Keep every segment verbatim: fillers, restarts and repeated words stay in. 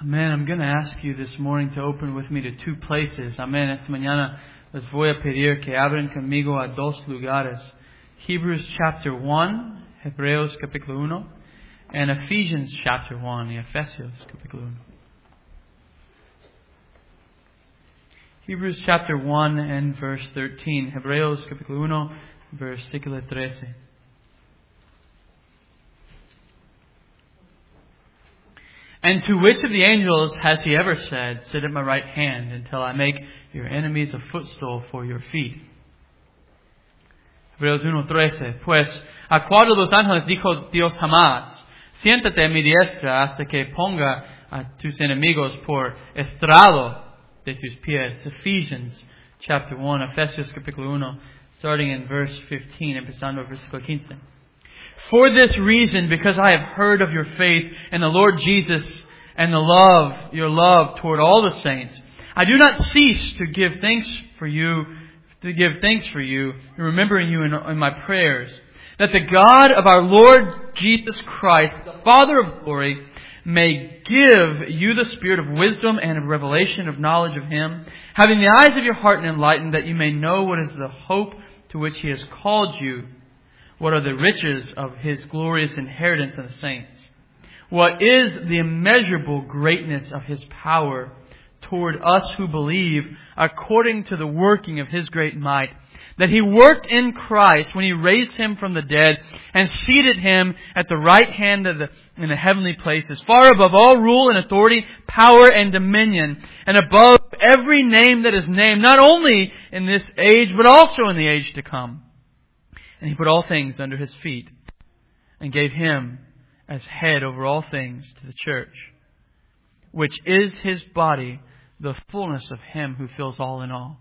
Amen. I'm going to ask you this morning to open with me to two places. Amen. Esta mañana les voy a pedir que abren conmigo a dos lugares. Hebrews chapter one, Hebreos capítulo uno, and Ephesians chapter one, y Efesios capítulo uno. Hebrews chapter one and verse thirteen. Hebreos capítulo uno, versículo trece. And to which of the angels has he ever said, sit at my right hand until I make your enemies a footstool for your feet? Hebreos uno trece. Pues, ¿a cuál de los ángeles dijo Dios jamás, siéntate a mi diestra hasta que ponga a tus enemigos por estrado de tus pies? Ephesians chapter one, Efesios capítulo uno, starting in verse fifteen, empezando el versículo quince. For this reason, because I have heard of your faith in the Lord Jesus and the love, your love toward all the saints, I do not cease to give thanks for you, to give thanks for you, remembering you in, in my prayers, that the God of our Lord Jesus Christ, the Father of glory, may give you the spirit of wisdom and of revelation of knowledge of Him, having the eyes of your heart enlightened, that you may know what is the hope to which He has called you, what are the riches of His glorious inheritance in the saints? What is the immeasurable greatness of His power toward us who believe, according to the working of His great might, that He worked in Christ when He raised Him from the dead and seated Him at the right hand of the, in the heavenly places, far above all rule and authority, power and dominion, and above every name that is named, not only in this age, but also in the age to come. And He put all things under His feet and gave Him as head over all things to the church, which is His body, the fullness of Him who fills all in all.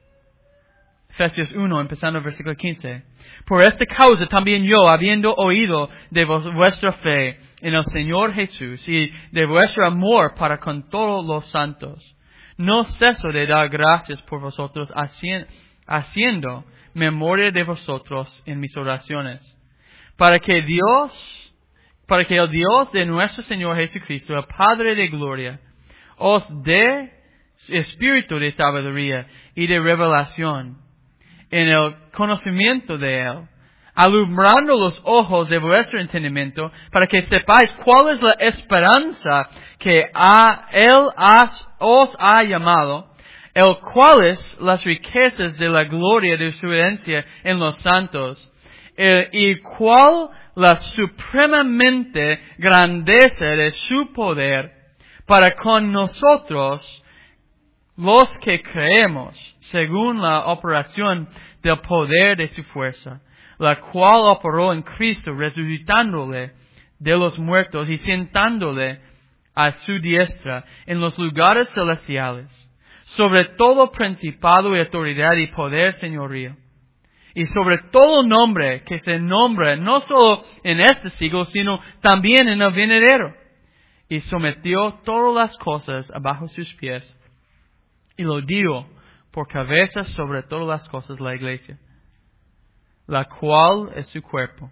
Efesios uno, empezando el versículo quince. Por esta causa también yo, habiendo oído de vuestra fe en el Señor Jesús y de vuestro amor para con todos los santos, no ceso de dar gracias por vosotros, haciendo memoria de vosotros en mis oraciones, para que Dios, para que el Dios de nuestro Señor Jesucristo, el Padre de gloria, os dé espíritu de sabiduría y de revelación en el conocimiento de Él, alumbrando los ojos de vuestro entendimiento, para que sepáis cuál es la esperanza que a Él has, os ha llamado, el cuales las riquezas de la gloria de su herencia en los santos, el, y cuál la supremamente grandeza de su poder para con nosotros los que creemos, según la operación del poder de su fuerza, la cual operó en Cristo, resucitándole de los muertos y sentándole a su diestra en los lugares celestiales, sobre todo principado y autoridad y poder señorío, y sobre todo nombre que se nombra no solo en este siglo, sino también en el venidero. Y sometió todas las cosas abajo sus pies, y lo dio por cabeza sobre todas las cosas la iglesia, la cual es su cuerpo,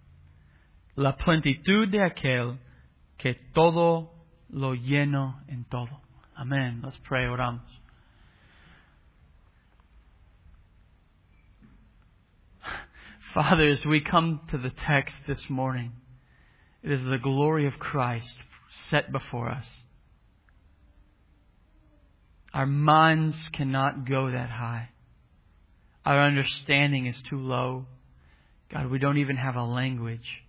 la plenitud de aquel que todo lo llena en todo. Amén. Let's pray, oramos. Father, as we come to the text this morning, it is the glory of Christ set before us. Our minds cannot go that high. Our understanding is too low. God, we don't even have a language.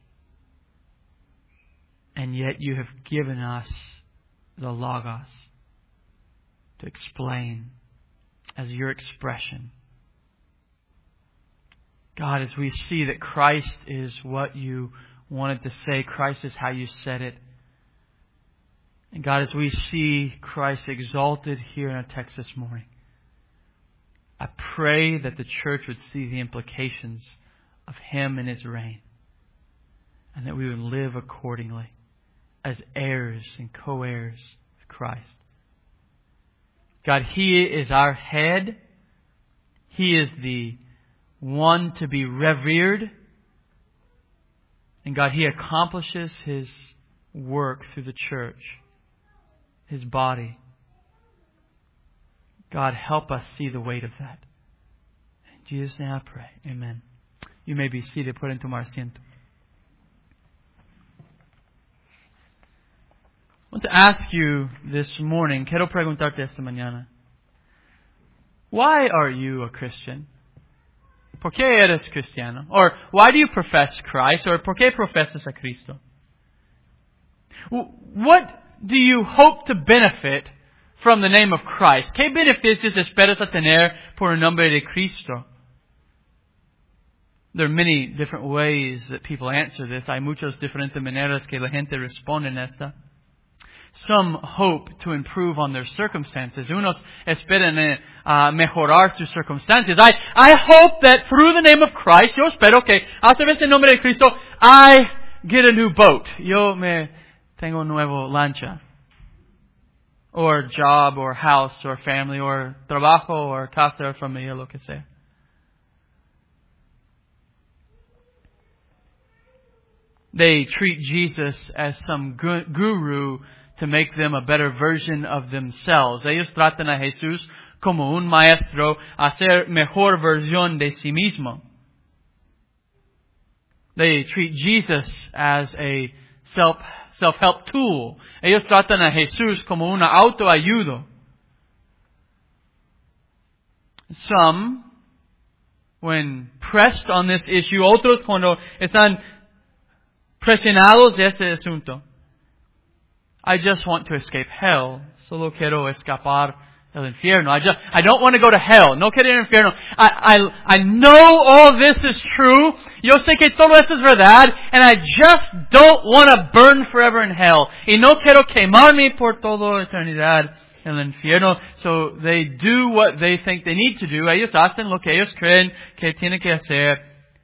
And yet you have given us the Logos to explain as your expression. God, as we see that Christ is what you wanted to say, Christ is how you said it. And God, as we see Christ exalted here in our text this morning, I pray that the church would see the implications of Him and His reign, and that we would live accordingly as heirs and co-heirs with Christ. God, He is our head. He is the one to be revered. And God, He accomplishes His work through the church. His body. God, help us see the weight of that. In Jesus' name I pray. Amen. You may be seated. Pueden tomar asiento. I want to ask you this morning, quiero preguntarte esta mañana, why are you a Christian? ¿Por qué eres cristiano? Or why do you profess Christ? Or ¿por qué profesas a Cristo? What do you hope to benefit from the name of Christ? ¿Qué beneficios esperas a tener por el nombre de Cristo? There are many different ways that people answer this. Hay muchas diferentes maneras que la gente responde en esta. Some hope to improve on their circumstances. Unos esperan uh, mejorar sus circunstancias. I, I hope that through the name of Christ, yo espero que a través del nombre de Cristo, I get a new boat. Yo me tengo un nuevo lancha. Or job, or house, or family, or trabajo, or casa, or familia, lo que sea. They treat Jesus as some guru to make them a better version of themselves. Ellos tratan a Jesús como un maestro a ser mejor versión de sí mismo. They treat Jesus as a self, self-help tool. Ellos tratan a Jesús como una autoayuda. Some, when pressed on this issue, otros cuando están presionados de ese asunto, I just want to escape hell. Solo quiero escapar el infierno. I just, I don't want to go to hell. No quiero ir al infierno. I, I, I know all this is true. Yo sé que todo esto es verdad. And I just don't want to burn forever in hell. Y no quiero quemarme por toda eternidad en el infierno. So they do what they think they need to do. Ellos hacen lo que ellos creen que tienen que hacer.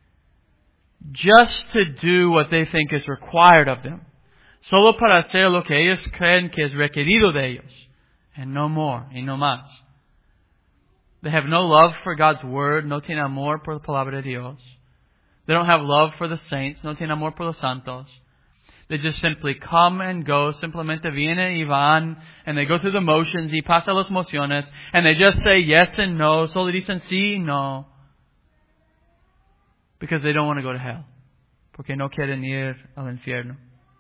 Just to do what they think is required of them. Solo para hacer lo que ellos creen que es requerido de ellos. And no more, y no más. They have no love for God's Word. No tienen amor por la palabra de Dios. They don't have love for the saints. No tienen amor por los santos. They just simply come and go. Simplemente vienen y van. And they go through the motions. Y pasan las mociones. And they just say yes and no. Solo dicen sí y no. Because they don't want to go to hell. Porque no quieren ir al infierno.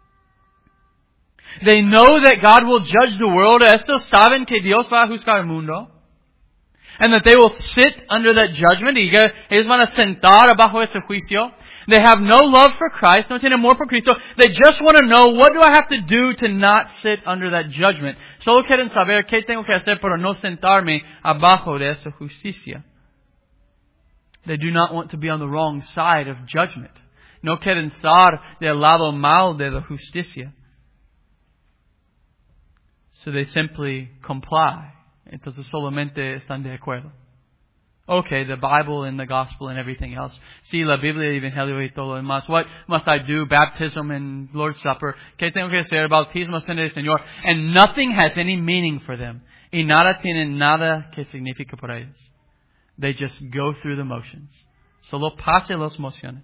They know that God will judge the world. Estos saben que Dios va a juzgar el mundo. And that they will sit under that judgment. Y que ellos van a sentar abajo ese juicio. They have no love for Christ. No tienen amor por Cristo. They just want to know, what do I have to do to not sit under that judgment? Solo quieren saber qué tengo que hacer para no sentarme abajo de esta justicia. They do not want to be on the wrong side of judgment. No quieren estar del lado mal de la justicia. So they simply comply. Entonces solamente están de acuerdo. Okay, the Bible and the Gospel and everything else. Sí, la Biblia, el Evangelio y todo lo demás. What must I do? Baptism and Lord's Supper. ¿Qué tengo que hacer? Bautismo, Cena del Señor. And nothing has any meaning for them. Y nada tienen nada que significa para ellos. They just go through the motions. Solo pasen las mociones.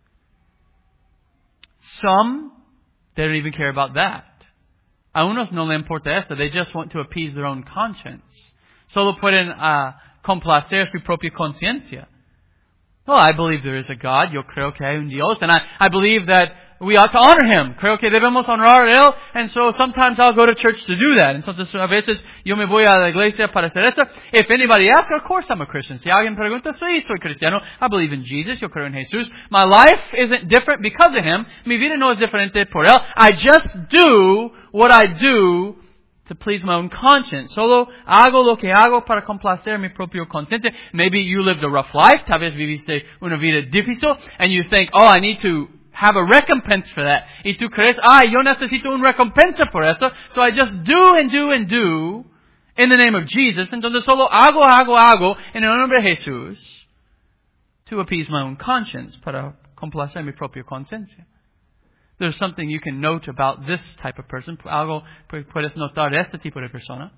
Some, they don't even care about that. A unos no le importa esto. They just want to appease their own conscience. Solo pueden uh, complacer su propia conciencia. Well, I believe there is a God. Yo creo que hay un Dios. And I, I believe that we ought to honor Him. Creo que debemos honrar a Él. And so sometimes I'll go to church to do that. Entonces a veces yo me voy a la iglesia para hacer esto. If anybody asks, of course I'm a Christian. Si alguien pregunta, sí, soy cristiano. I believe in Jesus. Yo creo en Jesús. My life isn't different because of Him. Mi vida no es diferente por Él. I just do what I do to please my own conscience. Solo hago lo que hago para complacer mi propio conciencia. Maybe you lived a rough life. Tal vez viviste una vida difícil. And you think, oh, I need to have a recompense for that. Y tú crees, ah, yo necesito una recompensa por eso. So I just do and do and do in the name of Jesus. Entonces solo hago, hago, hago en el nombre de Jesús to appease my own conscience, para complacer mi propia conciencia. There's something you can note about this type of person. Algo puedes notar de este tipo de persona.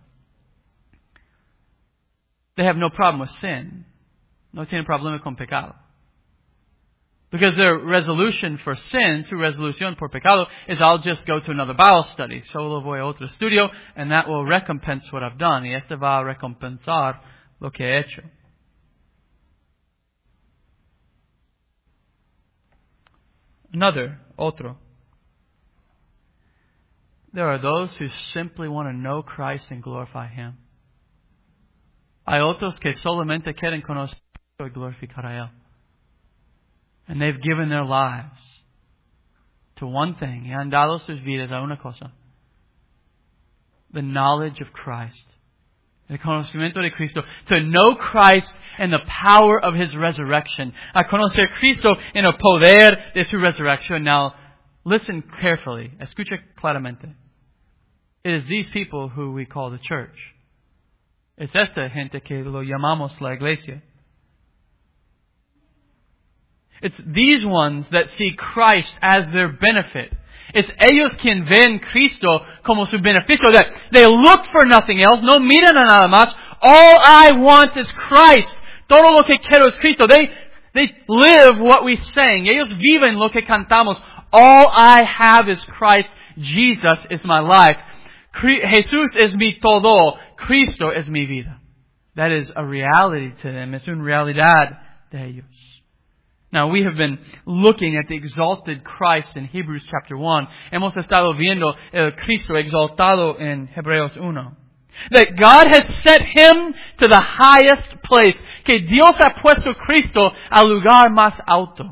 They have no problem with sin. No tienen problema con pecado. Because their resolution for sin, su resolución por pecado, is I'll just go to another Bible study. Solo voy a otro estudio, and that will recompense what I've done. Y este va a recompensar lo que he hecho. Another, otro. There are those who simply want to know Christ and glorify Him. Hay otros que solamente quieren conocer y glorificar a Él. And they've given their lives to one thing. Y han dado sus vidas a una cosa. The knowledge of Christ. El conocimiento de Cristo. To know Christ and the power of His resurrection. A conocer Cristo en el poder de su resurrección. Now, listen carefully. Escucha claramente. It is these people who we call the church. Es esta gente que lo llamamos la iglesia. It's these ones that see Christ as their benefit. It's ellos quien ven Cristo como su beneficio. That they look for nothing else. No miran a nada más. All I want is Christ. Todo lo que quiero es Cristo. They, they live what we sing. Ellos viven lo que cantamos. All I have is Christ. Jesus is my life. Jesús es mi todo. Cristo es mi vida. That is a reality to them. Es una realidad de ellos. Now, we have been looking at the exalted Christ in Hebrews chapter one. Hemos estado viendo el Cristo exaltado en Hebreos uno. That God has set Him to the highest place. Que Dios ha puesto Cristo al lugar más alto.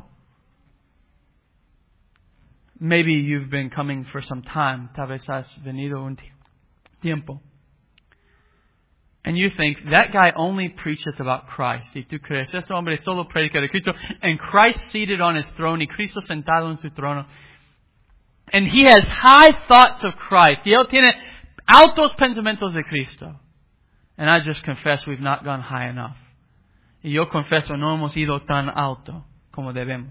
Maybe you've been coming for some time. Tal vez has venido un tiempo. And you think, that guy only preacheth about Christ. Y tú crees, este hombre solo predica de Cristo. And Christ seated on His throne. Y Cristo sentado en su trono. And he has high thoughts of Christ. Y él tiene altos pensamientos de Cristo. And I just confess we've not gone high enough. Y yo confeso, no hemos ido tan alto como debemos.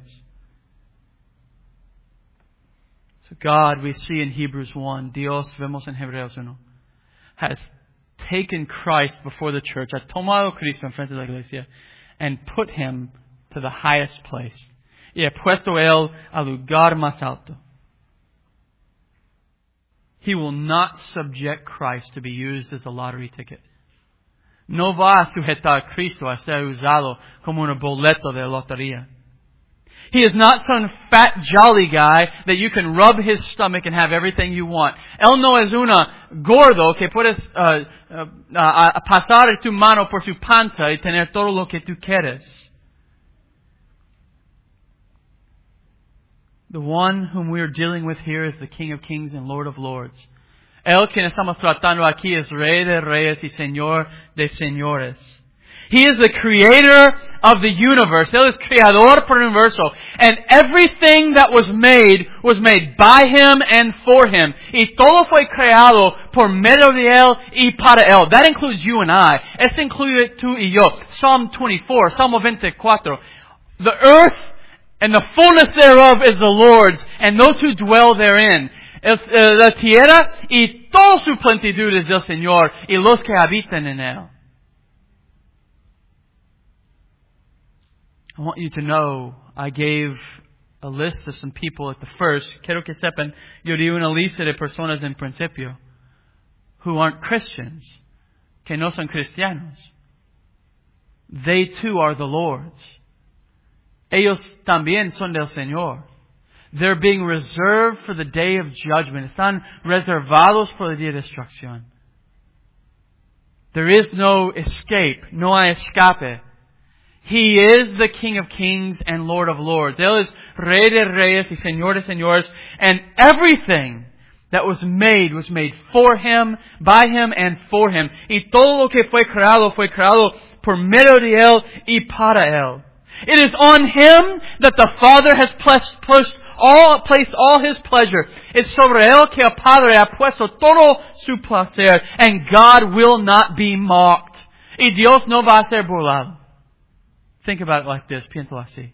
So God, we see in Hebrews one, Dios, vemos en Hebreos uno, has taken Christ before the church, ha tomado Cristo en frente de la iglesia, and put Him to the highest place. Y ha puesto Él al lugar más alto. He will not subject Christ to be used as a lottery ticket. No va a sujetar a Cristo a ser usado como un boleto de lotería. He is not some fat, jolly guy that you can rub his stomach and have everything you want. Él no es una gordo que puedes uh, uh, uh, pasar tu mano por su panza y tener todo lo que tú quieres. The one whom we are dealing with here is the King of Kings and Lord of Lords. Él quien estamos tratando aquí es Rey de Reyes y Señor de Señores. He is the creator of the universe. Él es creador por el universo. And everything that was made was made by Him and for Him. Y todo fue creado por medio de Él y para Él. That includes you and I. Esto incluye tú y yo. Psalm twenty-four, Salmo veinticuatro. The earth and the fullness thereof is the Lord's, and those who dwell therein. Es, eh, la tierra y toda su plenitud es del Señor, y los que habitan en Él. I want you to know, I gave a list of some people at the first. Quiero que sepan, yo di una lista de personas en principio who aren't Christians, que no son cristianos. They too are the Lord's. Ellos también son del Señor. They're being reserved for the day of judgment. Están reservados por el día de destrucción. There is no escape. No hay escape. He is the King of Kings and Lord of Lords. Él es Rey de Reyes y Señor de Señores. And everything that was made was made for Him, by Him, and for Him. Y todo lo que fue creado fue creado por medio de Él y para Él. It is on Him that the Father has placed all, placed all His pleasure. Es sobre Él que el Padre ha puesto todo su placer. And God will not be mocked. Y Dios no va a ser burlado. Think about it like this. Piénsalo así.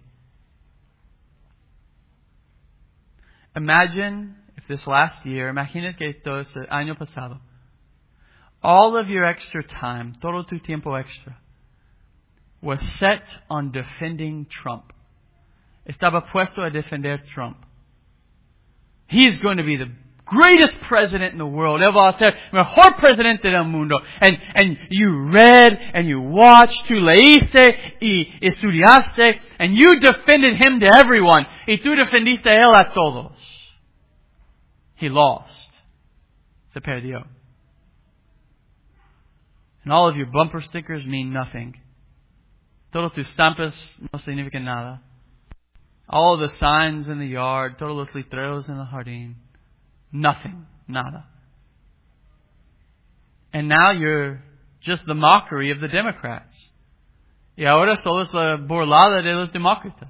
Imagine if this last year, imagine que esto es el año pasado, all of your extra time, todo tu tiempo extra, was set on defending Trump. estaba puesto a defender Trump. He's going to be the greatest president in the world. Él va a ser el mejor presidente del mundo. And, and you read and you watched, tú leíste y estudiaste, and you defended him to everyone. Y tú defendiste a él a todos. He lost. Se perdió. And all of your bumper stickers mean nothing. Todos tus estampas no significan nada. All the signs in the yard, todos los letreros en el jardín. Nothing. Nada. And now you're just the mockery of the Democrats. Y ahora solo es la burlada de los demócratas.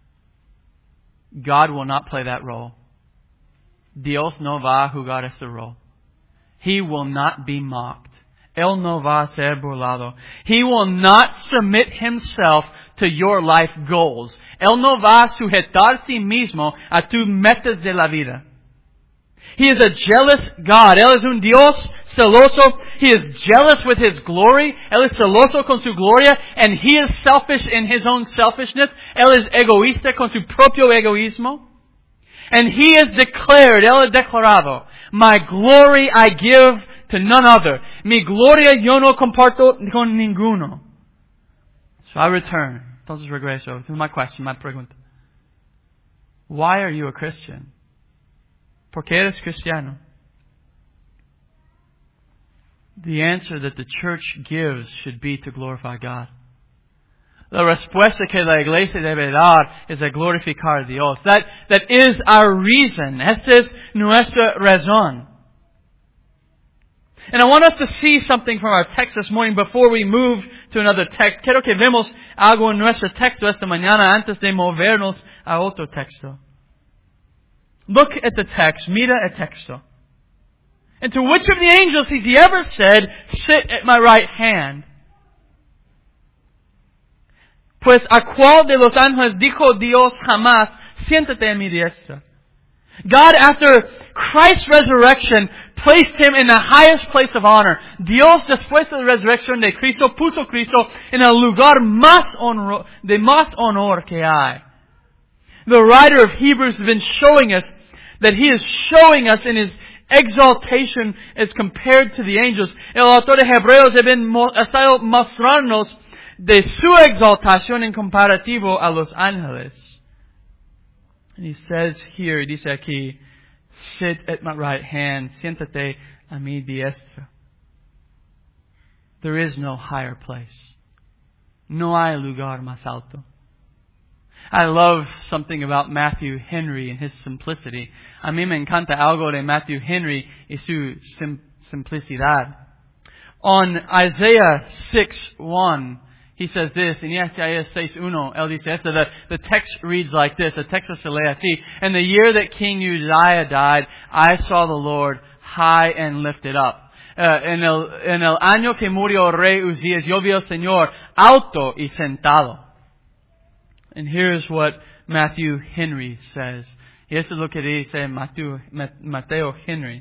God will not play that role. Dios no va a jugar ese role. He will not be mocked. Él no va a ser burlado. He will not submit himself to your life goals. Él no va a sujetar sí mismo a tus metas de la vida. He is a jealous God. Él es un Dios celoso. He is jealous with His glory. Él es celoso con su gloria. And He is selfish in His own selfishness. Él es egoísta con su propio egoísmo. And He is declared, Él es declarado, my glory I give to none other. Mi gloria yo no comparto con ninguno. So I return. Entonces regreso to my question, my pregunta. Why are you a Christian? ¿Por qué eres cristiano? The answer that the church gives should be to glorify God. La respuesta que la iglesia debe dar es a glorificar a Dios. That, that is our reason. Esta es nuestra razón. And I want us to see something from our text this morning before we move to another text. Quiero que vemos algo en nuestro texto esta mañana antes de movernos a otro texto. Look at the text. Mira el texto. And to which of the angels has He ever said, sit at my right hand? Pues a cuál de los ángeles dijo Dios jamás, siéntate a mi diestra. God, after Christ's resurrection, placed Him in the highest place of honor. Dios, después de la resurrección de Cristo, puso Cristo en el lugar más honro, de más honor que hay. The writer of Hebrews has been showing us that he is showing us in his exaltation as compared to the angels. El autor de Hebreos ha estado mostrarnos de su exaltación en comparativo a los ángeles. And he says here, he dice aquí, sit at my right hand, siéntate a mi diestra. There is no higher place. No hay lugar más alto. I love something about Matthew Henry and his simplicity. A mí me encanta algo de Matthew Henry y su sim- simplicidad. On Isaiah six one, he says this, in Isaiah six one, él dice esto, the, the text reads like this, the text se lee así, in the year that King Uzziah died, I saw the Lord high and lifted up. Uh, en, el, en el año que murió rey Uzías, yo vi al Señor alto y sentado. And here's what Matthew Henry says. Y esto es lo que dice Matthew, Mateo Henry.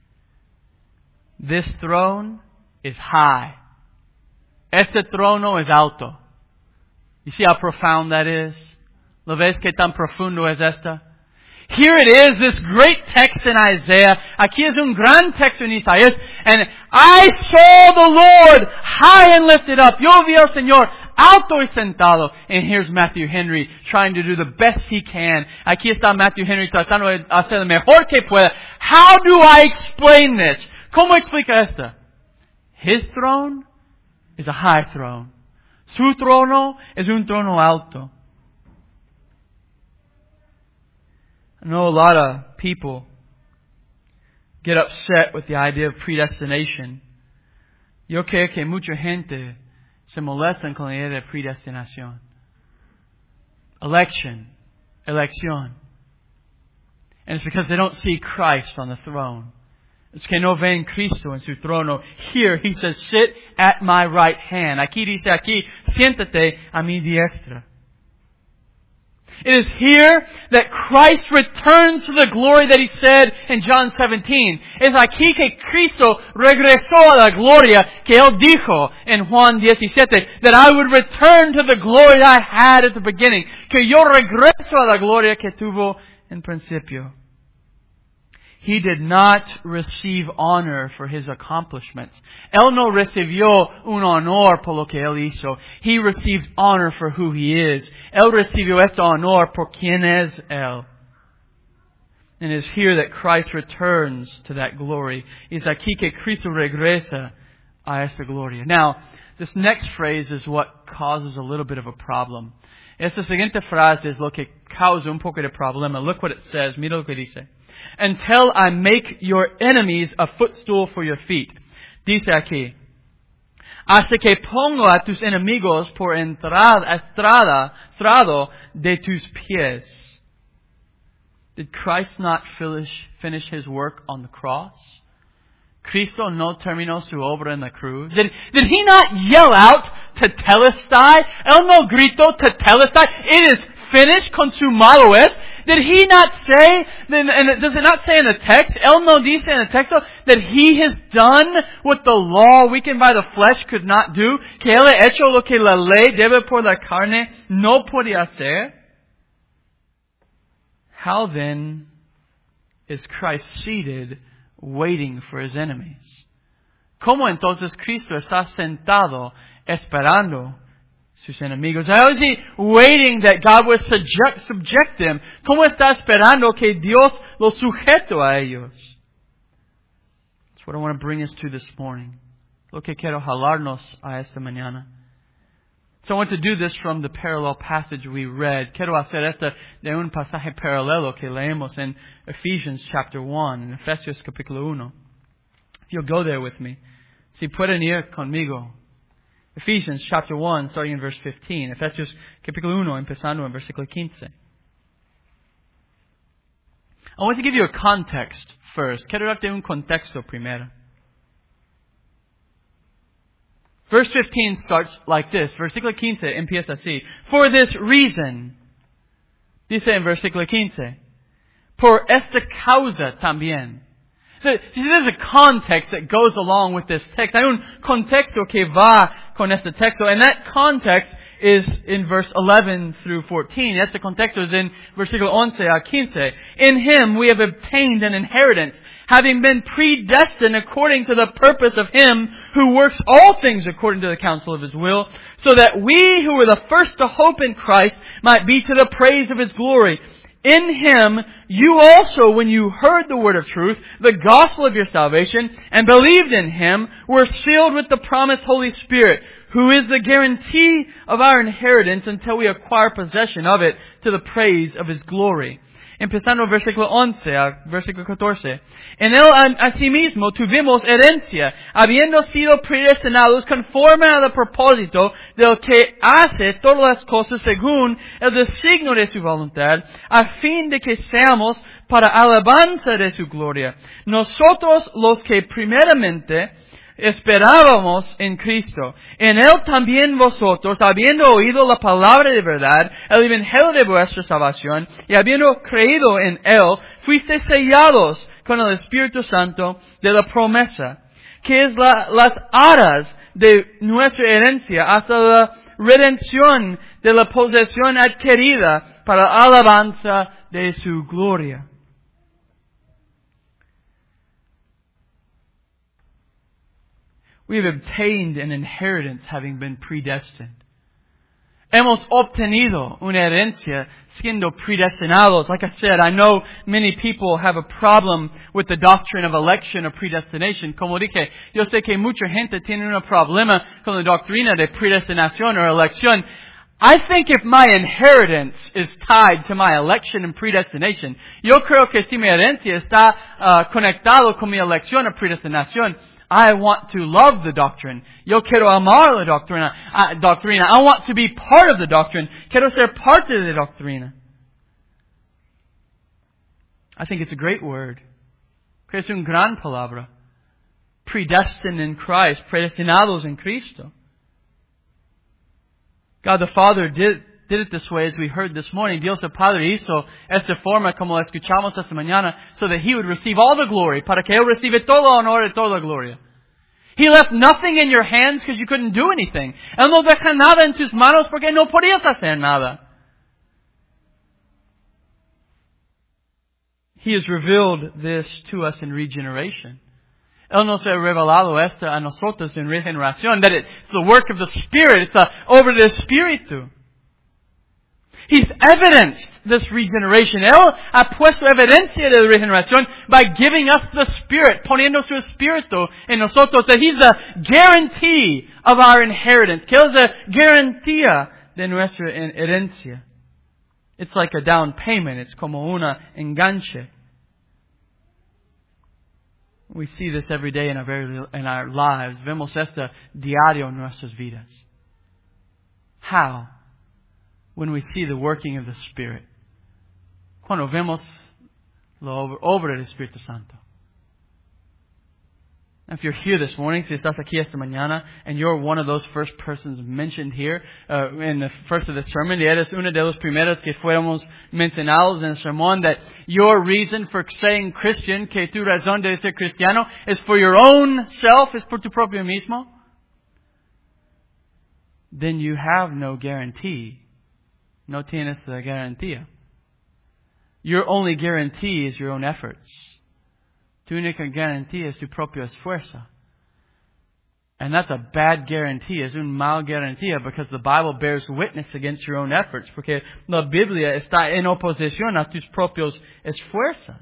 This throne is high. Este trono es alto. You see how profound that is? ¿Lo ves que tan profundo es esta? Here it is, this great text in Isaiah. Aquí es un gran texto en Isaías. And I saw the Lord high and lifted up. Yo vi al Señor alto y sentado. And here's Matthew Henry trying to do the best he can. Aquí está Matthew Henry tratando de hacer lo mejor que pueda. How do I explain this? ¿Cómo explica esto? His throne is a high throne. Su trono es un trono alto. I know a lot of people get upset with the idea of predestination. Yo creo que mucha gente se molesta con la idea de predestinación. Election. Elección. And it's because they don't see Christ on the throne. Es que no ven Cristo en su trono. Here he says, sit at my right hand. Aquí dice aquí, siéntate a mi diestra. It is here that Christ returns to the glory that He said in John seventeen. Es aquí que Cristo regresó a la gloria que Él dijo en Juan diecisiete, that I would return to the glory I had at the beginning. Que yo regreso a la gloria que tuvo en principio. He did not receive honor for His accomplishments. Él no recibió un honor por lo que Él hizo. He received honor for who He is. Él recibió este honor por quien es Él. And it is here that Christ returns to that glory. Es aquí que Cristo regresa a esta gloria. Now, this next phrase is what causes a little bit of a problem. Esta siguiente frase es lo que causa un poco de problema. Look what it says. Mira lo que dice. Until I make your enemies a footstool for your feet. Dice aquí. Hasta que pongo a tus enemigos por entrada, estrada, estrado de tus pies. Did Christ not finish, finish His work on the cross? Cristo no terminó su obra en la cruz. Did, did He not yell out tetelestai? Él no gritó tetelestai. It is finished, consumado es. Did He not say, and does it not say in the text, Él no dice en el texto, that He has done what the law, weakened by the flesh, could not do? Que Él ha hecho lo que la ley debe por la carne no podía hacer? How then is Christ seated waiting for His enemies? ¿Cómo entonces Cristo está sentado esperando sus enemigos? How is He waiting that God would subject, subject them? ¿Cómo está esperando que Dios los sujeto a ellos? That's what I want to bring us to this morning. Lo que quiero jalarnos a esta mañana. So I want to do this from the parallel passage we read. Quiero hacer esto de un pasaje paralelo que leemos en Ephesians chapter one, en Efesios capítulo uno. If you'll go there with me. Si pueden ir conmigo. Ephesians chapter one, starting in verse fifteen. Efesios capítulo uno, empezando en versículo quince. I want to give you a context first. Quiero darte un contexto primero. Verse fifteen starts like this. Versículo quince empieza así. For this reason, dice en versículo quince, por esta causa también. So, there's a context that goes along with this text. Hay un contexto que va con este texto. And that context is in verse eleven through fourteen. Este contexto is in versículo once a quince. In Him we have obtained an inheritance, having been predestined according to the purpose of Him who works all things according to the counsel of His will, so that we who were the first to hope in Christ might be to the praise of His glory. In Him, you also, when you heard the word of truth, the gospel of your salvation, and believed in Him, were sealed with the promised Holy Spirit, who is the guarantee of our inheritance until we acquire possession of it to the praise of His glory. Empezando versículo once a versículo catorce. En Él asimismo tuvimos herencia, habiendo sido predestinados conforme al propósito del que hace todas las cosas según el designio de su voluntad, a fin de que seamos para alabanza de su gloria. Nosotros los que primeramente esperábamos en Cristo. En Él también vosotros, habiendo oído la palabra de verdad, el evangelio de vuestra salvación, y habiendo creído en Él, fuisteis sellados con el Espíritu Santo de la promesa, que es la, las aras de nuestra herencia hasta la redención de la posesión adquirida para la alabanza de su gloria. We have obtained an inheritance having been predestined. Hemos obtenido una herencia siendo predestinados. Like I said, I know many people have a problem with the doctrine of election or predestination. Como dije, yo sé que mucha gente tiene un problema con la doctrina de predestinación o elección. I think if my inheritance is tied to my election and predestination, yo creo que si mi herencia está uh, conectado con mi elección o predestinación, I want to love the doctrine. Yo quiero amar la doctrina. Uh, doctrina. I want to be part of the doctrine. Quiero ser parte de la doctrina. I think it's a great word. Es una gran palabra. Predestined in Christ. Predestinados en Cristo. God the Father did, did it this way, as we heard this morning. Dios el Padre hizo esta forma, como escuchamos esta mañana, so that He would receive all the glory, para que Él reciba todo honor y toda gloria. He left nothing in your hands because you couldn't do anything. Él no deja nada en tus manos porque no podías hacer nada. He has revealed this to us in regeneration. Él nos ha revelado esto a nosotros en regeneración, that it's the work of the Spirit, it's a obra del Espíritu. He's evidenced this regeneration. Él ha puesto evidencia de la regeneración by giving us the Spirit, poniendo su Espíritu en nosotros, that He's a guarantee of our inheritance, que Él es a garantía de nuestra herencia. It's like a down payment, it's como una enganche. We see this every day in our, very, in our lives. Vemos esto diario en nuestras vidas. How? When we see the working of the Spirit. Cuando vemos la obra del Espíritu Santo. If you're here this morning, si estás aquí esta mañana, and you're one of those first persons mentioned here uh, in the first of the sermon, y eres uno de los primeros que fuéramos mencionados en el sermón, that your reason for saying Christian, que tu razón de ser cristiano, is for your own self, es por tu propio mismo, then you have no guarantee. No tienes la garantía. Your only guarantee is your own efforts. Tu única garantía es tu propio esfuerzo. And that's a bad guarantee. Es un mal garantía because the Bible bears witness against your own efforts. Porque la Biblia está en oposición a tus propios esfuerzos.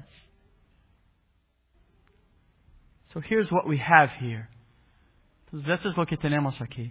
So here's what we have here. Entonces, eso es lo que tenemos aquí.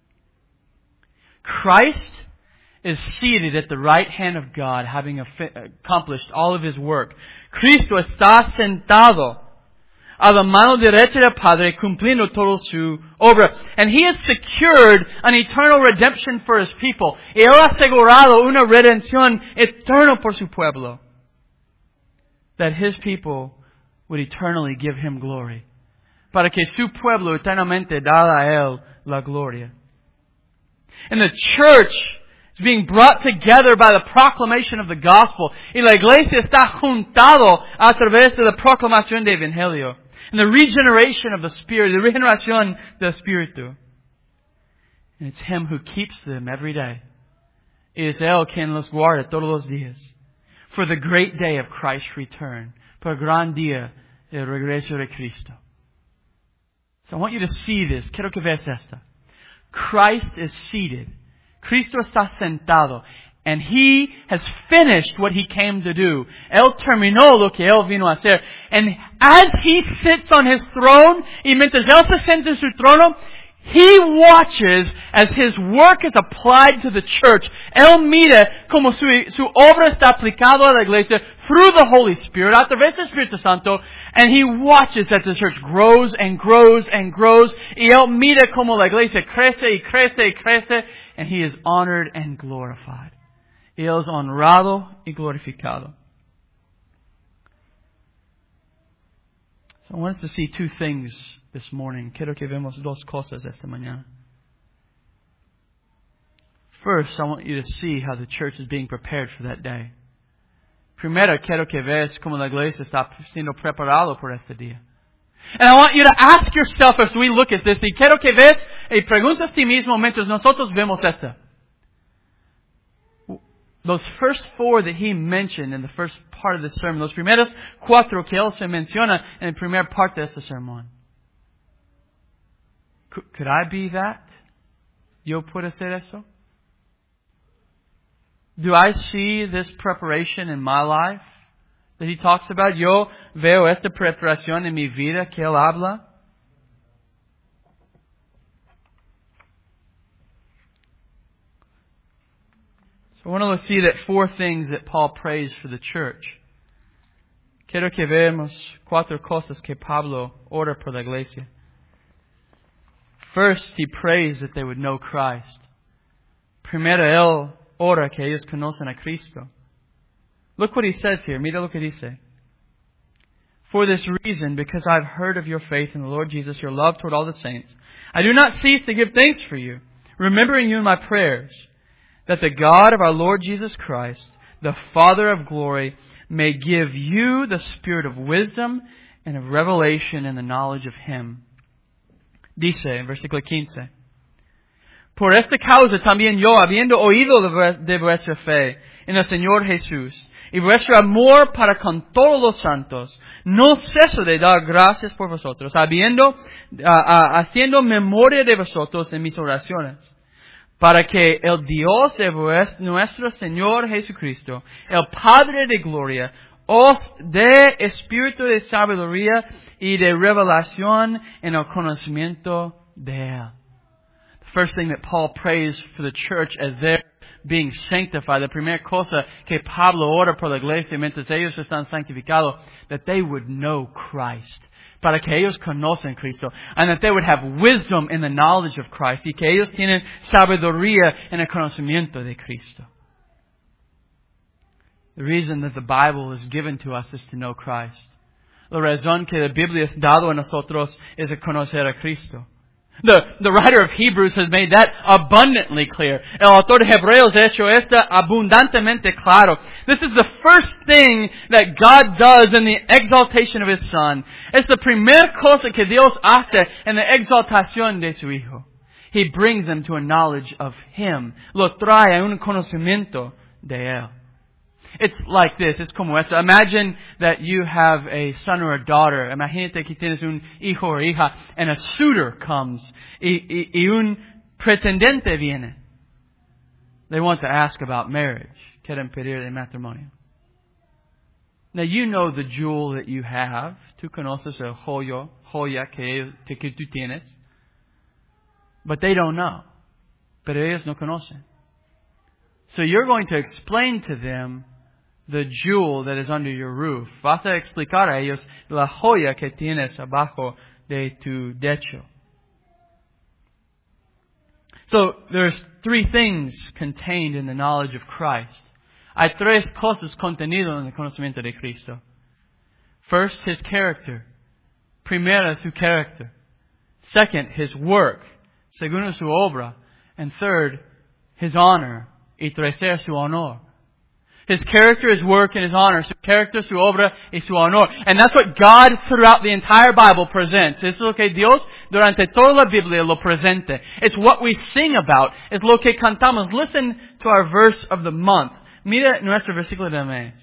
Christ is seated at the right hand of God, having accomplished all of His work. Cristo está sentado a la mano derecha del Padre, cumpliendo toda su obra. And He has secured an eternal redemption for His people. Y Él ha asegurado una redención eterna por su pueblo. That His people would eternally give Him glory. Para que su pueblo eternamente da a Él la gloria. And the church is being brought together by the proclamation of the gospel. Y la iglesia está juntado a través de la proclamación del evangelio. And the regeneration of the Spirit, the regeneración del Espíritu. And it's Him who keeps them every day. Es Él quien los guarda todos los días. For the great day of Christ's return. Por el gran día del regreso de Cristo. So I want you to see this. Quiero que veas esta. Christ is seated. Cristo está sentado. And He has finished what He came to do. Él terminó lo que Él vino a hacer. And as He sits on His throne, y mientras Él se sienta en su trono, He watches as His work is applied to the church. Él mira como su, su obra está aplicada a la iglesia through the Holy Spirit, a través del Espíritu Santo. And He watches as the church grows and grows and grows. Y Él mira como la iglesia crece y crece y crece. And He is honored and glorified. Él es honrado y glorificado. So I want us to see two things this morning. Quiero que vemos dos cosas esta mañana. First, I want you to see how the church is being prepared for that day. Primero, quiero que veas cómo la iglesia está siendo preparado por este día. And I want you to ask yourself as we look at this, y quiero que veas y preguntas a ti mismo mientras nosotros vemos esta. Those first four that he mentioned in the first part of the sermon, los primeros cuatro que él se menciona en la primera parte de este sermón. Could, could I be that? ¿Yo puedo ser eso? Do I see this preparation in my life that he talks about? Yo veo esta preparación en mi vida que él habla. So I want to see that four things that Paul prays for the church. Quiero que veamos cuatro cosas que Pablo ora por la iglesia. First, he prays that they would know Christ. Primero, él ora que ellos conocen a Cristo. Look what he says here. Mira lo que dice. For this reason, because I've heard of your faith in the Lord Jesus, your love toward all the saints, I do not cease to give thanks for you, remembering you in my prayers, that the God of our Lord Jesus Christ, the Father of glory, may give you the spirit of wisdom and of revelation in the knowledge of Him. Dice en versículo quince. Por esta causa también yo, habiendo oído de vuestra fe en el Señor Jesús, y vuestro amor para con todos los santos, no ceso de dar gracias por vosotros, habiendo, uh, uh, haciendo memoria de vosotros en mis oraciones, para que el Dios de nuestro Señor Jesucristo, el Padre de gloria, os dé espíritu de sabiduría y de revelación en el conocimiento de Él. The first thing that Paul prays for the church as they're being sanctified, la primera cosa que Pablo ora por la iglesia mientras ellos están santificados, that they would know Christ. Para que ellos conocen Cristo. And that they would have wisdom in the knowledge of Christ. Y que ellos tienen sabiduría en el conocimiento de Cristo. The reason that the Bible is given to us is to know Christ. La razón que la Biblia es dado a nosotros es a conocer a Cristo. The, the writer of Hebrews has made that abundantly clear. El autor de Hebreos ha hecho esto abundantemente claro. This is the first thing that God does in the exaltation of His Son. Es la primera cosa que Dios hace en la exaltación de su Hijo. He brings them to a knowledge of Him. Lo trae a un conocimiento de Él. It's like this. It's como esto. Imagine that you have a son or a daughter. Imagínate que tienes un hijo o hija and a suitor comes y, y, y un pretendente viene. They want to ask about marriage. Quieren pedir de matrimonio. Now you know the jewel that you have. Tú conoces el joyo, joya que, que tú tienes. But they don't know. Pero ellos no conocen. So you're going to explain to them the jewel that is under your roof. Vas a explicar a ellos la joya que tienes abajo de tu techo. So there's three things contained in the knowledge of Christ. Hay tres cosas contenidas en el conocimiento de Cristo. First, His character. Primera, su carácter. Second, His work. Segundo, su obra. And third, His honor. Y tercero, su honor. His character, His work, and His honor. Su character, su obra, y su honor. And that's what God throughout the entire Bible presents. Es lo que Dios durante toda la Biblia lo presenta. It's what we sing about. Es lo que cantamos. Listen to our verse of the month. Mira nuestro versículo del mes.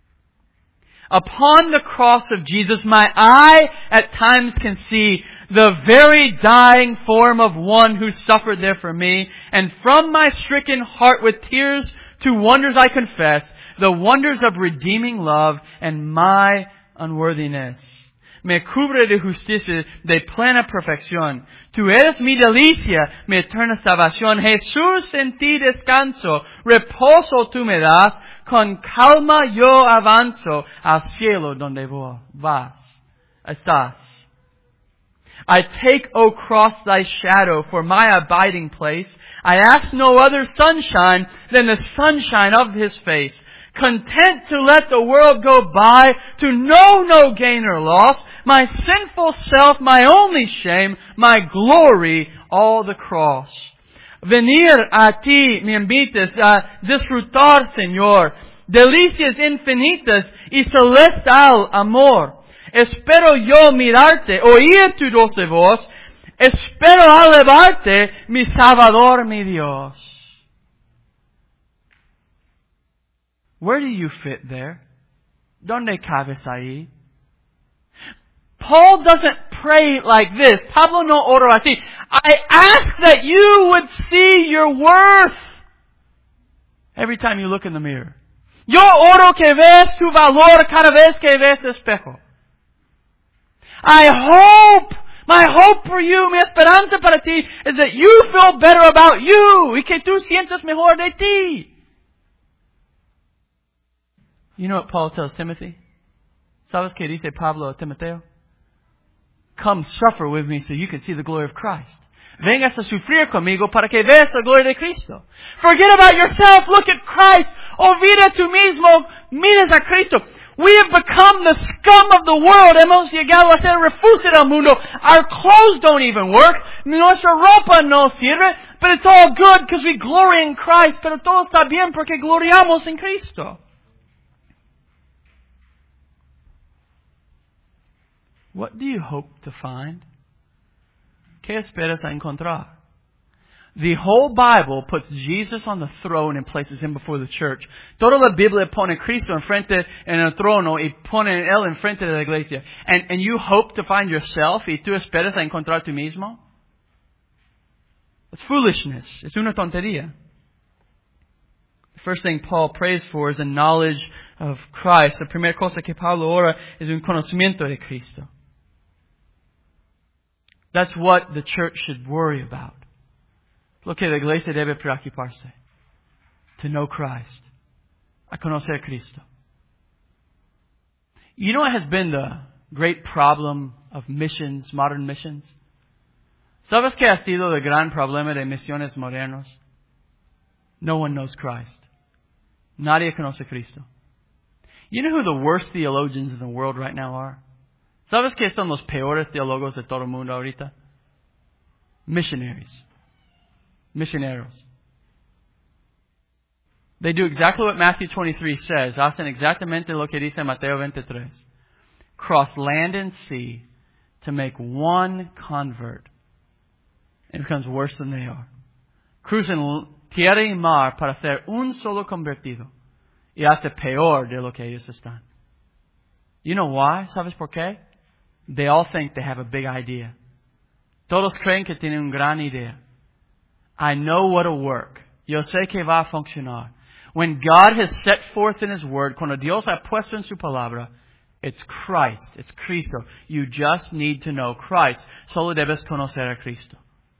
Upon the cross of Jesus, my eye at times can see the very dying form of one who suffered there for me. And from my stricken heart with tears to wonders I confess, the wonders of redeeming love and my unworthiness. Me cubre de justicia, de plena perfección. Tú eres mi delicia, mi eterna salvación. Jesús, en ti descanso. Reposo tú me das. Con calma yo avanzo al cielo donde vas. Estás. I take, O cross, thy shadow for my abiding place. I ask no other sunshine than the sunshine of His face. Content to let the world go by, to know no gain or loss. My sinful self, my only shame, my glory, all the cross. Venir a ti me invitas a disfrutar, Señor, delicias infinitas y celestial amor. Espero yo mirarte, oír tu dulce voz. Espero alabarte, mi Salvador, mi Dios. Where do you fit there? ¿Dónde cabes ahí? Paul doesn't pray like this. Pablo no ora así. I ask that you would see your worth every time you look in the mirror. Yo oro que ves tu valor cada vez que ves el espejo. I hope, my hope for you, mi esperanza para ti, is that you feel better about you y que tú sientas mejor de ti. You know what Paul tells Timothy? ¿Sabes qué dice Pablo a Timoteo? Come suffer with me so you can see the glory of Christ. Vengas a sufrir conmigo para que veas la gloria de Cristo. Forget about yourself. Look at Christ. Olvida tú mismo. Miras a Cristo. We have become the scum of the world. Hemos llegado a ser refugio del mundo. Our clothes don't even work. Nuestra ropa no sirve. But it's all good because we glory in Christ. Pero todo está bien porque gloriamos en Cristo. What do you hope to find? ¿Qué esperas a encontrar? The whole Bible puts Jesus on the throne and places Him before the church. Toda la Biblia pone Cristo enfrente en el trono y pone Él enfrente de la iglesia. And, and you hope to find yourself y tú esperas a encontrar tú mismo? It's foolishness. Es una tontería. The first thing Paul prays for is a knowledge of Christ. La primera cosa que Pablo ora es un conocimiento de Cristo. That's what the church should worry about. Lo que la iglesia debe preocuparse. To know Christ. A conocer a Cristo. You know what has been the great problem of missions, modern missions? ¿Sabes qué ha sido el gran problema de misiones modernos? No one knows Christ. Nadie conoce a Cristo. You know who the worst theologians in the world right now are? ¿Sabes qué son los peores teólogos de todo el mundo ahorita? Missionaries. Misioneros. They do exactly what Matthew twenty-three says. Hacen exactamente lo que dice Mateo veintitrés. Cross land and sea to make one convert. It becomes worse than they are. Cruzan tierra y mar para hacer un solo convertido. Y hace peor de lo que ellos están. You know why? ¿Sabes por qué? They all think they have a big idea. Todos creen que tienen una gran idea. I know what'll work. Yo sé que va a funcionar. When God has set forth in His Word, cuando Dios ha puesto en su palabra, it's Christ. It's Cristo. You just need to know Christ. Solo debes conocer a Cristo.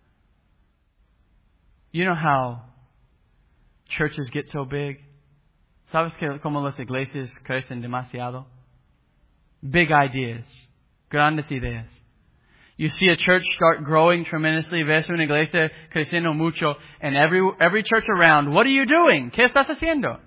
You know how churches get so big? ¿Sabes que como las iglesias crecen demasiado? Big ideas. Grandes ideas. You see a church start growing tremendously. Ves una iglesia creciendo mucho. And every, every church around, what are you doing? ¿Qué estás haciendo?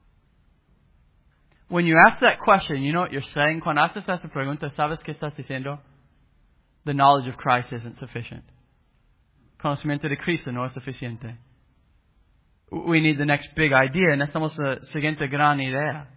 When you ask that question, you know what you're saying? Cuando haces esa pregunta, ¿sabes qué estás diciendo? The knowledge of Christ isn't sufficient. Conocimiento de Cristo no es suficiente. We need the next big idea. Necesitamos la siguiente gran idea.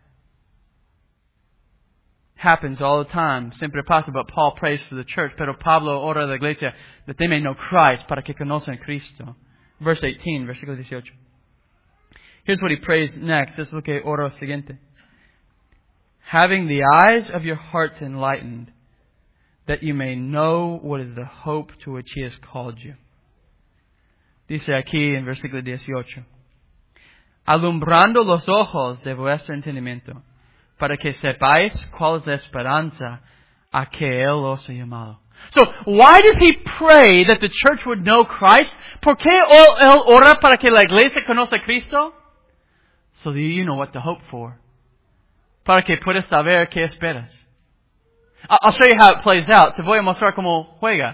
Happens all the time. Siempre pasa, but Paul prays for the church. Pero Pablo ora a la iglesia that they may know Christ, para que conozcan Cristo. Verse eighteen, versículo dieciocho. Here's what he prays next. This is lo que ora siguiente. Having the eyes of your hearts enlightened, that you may know what is the hope to which He has called you. Dice aquí en versículo dieciocho. Alumbrando los ojos de vuestro entendimiento, para que sepáis cuál es la esperanza a que Él os ha llamado. So, why does he pray that the church would know Christ? ¿Por qué Él ora para que la iglesia conozca a Cristo? So that you know what to hope for. Para que puedas saber qué esperas. I'll show you how it plays out. Te voy a mostrar cómo juega.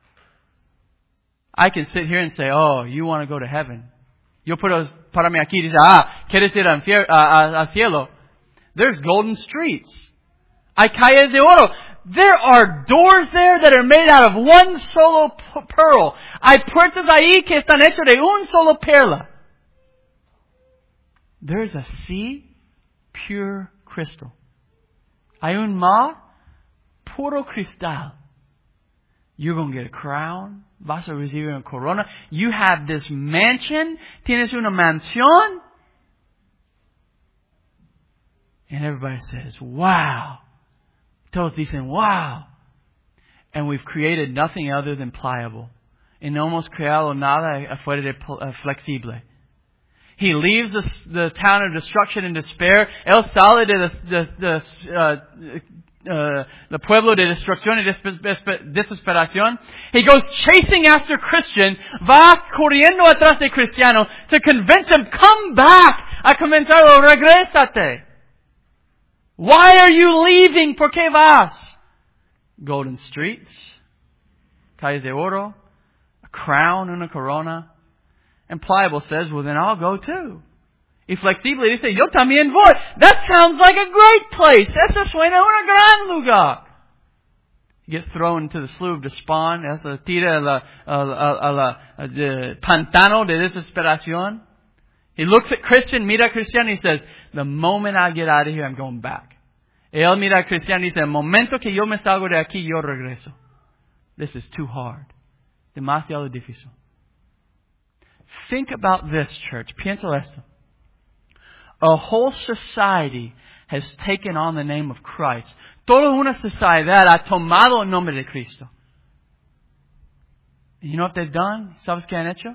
I can sit here and say, oh, you want to go to heaven. Yo puedo pararme aquí y decir, ah, ¿quieres ir al infier- a, a, al cielo? There's golden streets. Hay calles de oro. There are doors there that are made out of one solo p- pearl. Hay puertas ahí que están hechas de un solo perla. There's a sea, pure crystal. Hay un mar, puro cristal. You're going to get a crown. Vas a recibir una corona. You have this mansion. Tienes una mansión. And everybody says, wow. Todos dicen, wow. And we've created nothing other than pliable. Y no hemos creado nada afuera de uh, flexible. He leaves the, the town of destruction and despair. Él sale de, de, de, de uh, Uh, the pueblo de destrucción y desesperación. He goes chasing after Christian, va corriendo atrás de Cristiano to convince him, come back, a convencerlo, regrésate. Why are you leaving? ¿Por qué vas? Golden streets, calles de oro, a crown, una corona. And Pliable says, well then I'll go too. Y flexible dice, yo también voy. That sounds like a great place. Eso suena a un gran lugar. He gets thrown into the slough of despair. Eso tira a la, a la, a la a the pantano de desesperación. He looks at Christian, mira a Cristiano y says, the moment I get out of here, I'm going back. Y él mira a Cristiano y dice, el momento que yo me salgo de aquí, yo regreso. This is too hard. Demasiado difícil. Think about this, church. Piensa esto. A whole society has taken on the name of Christ. Toda una sociedad ha tomado el nombre de Cristo. And you know what they've done? ¿Sabes qué han hecho?